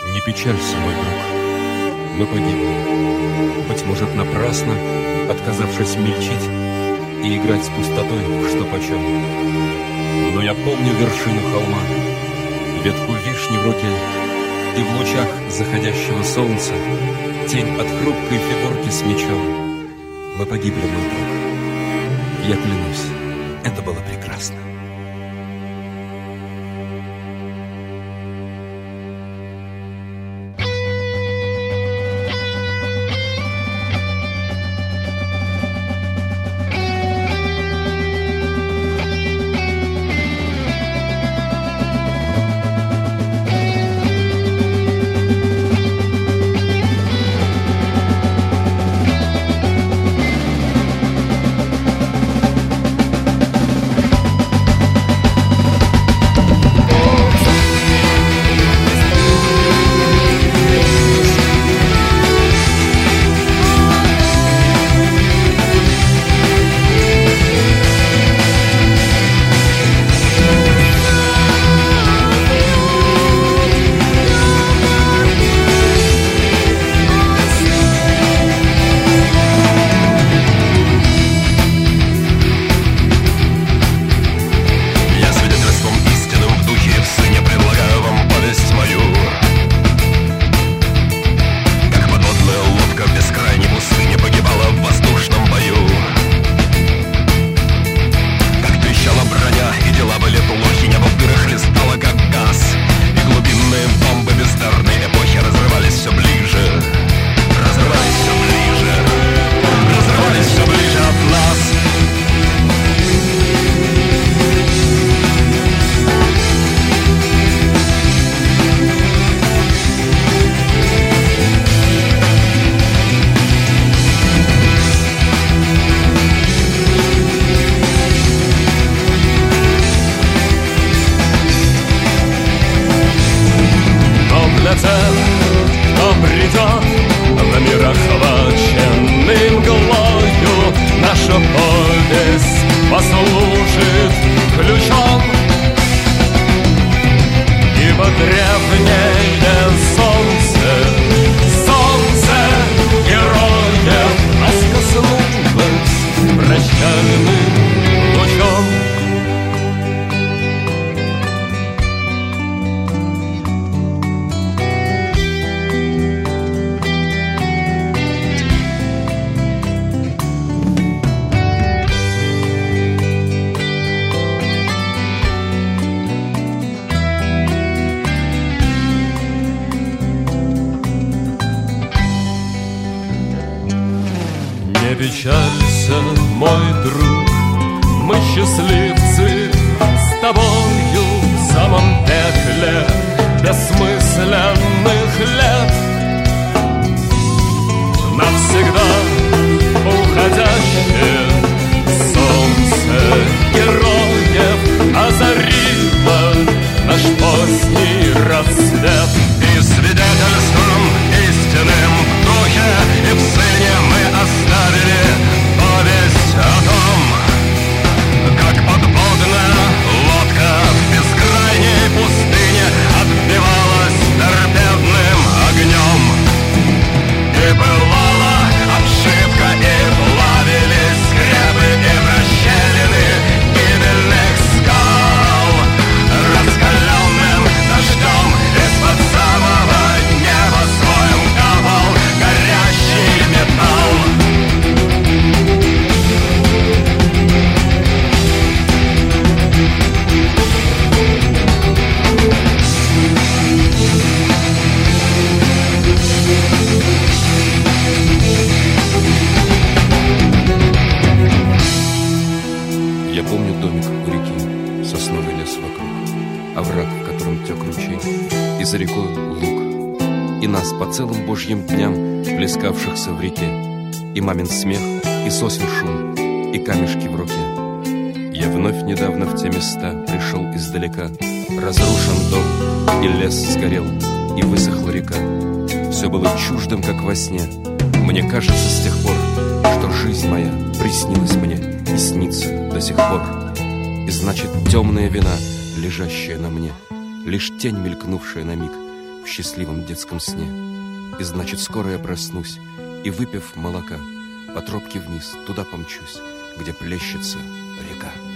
Не печалься, мой друг, мы погибнем. Быть может, напрасно, отказавшись мельчить и играть с пустотой, что почем. Но я помню вершину холма, ветку вишни в руке, и в лучах заходящего солнца тень от хрупкой фигурки с мечом. Мы погибли, мой друг. Я клянусь, это было прекрасно. Не печалься, мой друг, мы счастливцы с тобою в самом пекле бессмысленных лет. Навсегда уходящее солнце героев озарило наш поздний рассвет. И свидетельством истинным в духе и в сыне мы оставили повесть о том, как подводная лодка в бескрайней пустыне отбивалась торпедным огнем. И пылала обшивка, и плавились скрепы и расщелины гибельных скал. Раскаленным дождем из-под самого неба своим капал горящий металл. Я помню домик у реки, сосновый лес вокруг, овраг, в котором тек ручей, и за рекой луг, и нас по целым божьим дням, плескавшихся в реке, и мамин смех, и сосен шум, и камешки в руке. Я вновь недавно в те места пришел издалека. Разрушен дом, и лес сгорел, и высохла река. Все было чуждым, как во сне. Мне кажется с тех пор, что жизнь моя приснилась мне и снится до сих пор. И значит, темная вина, лежащая на мне, лишь тень, мелькнувшая на миг, в счастливом детском сне. И значит, скоро я проснусь, и, выпив молока, по тропке вниз, туда помчусь, где плещется река.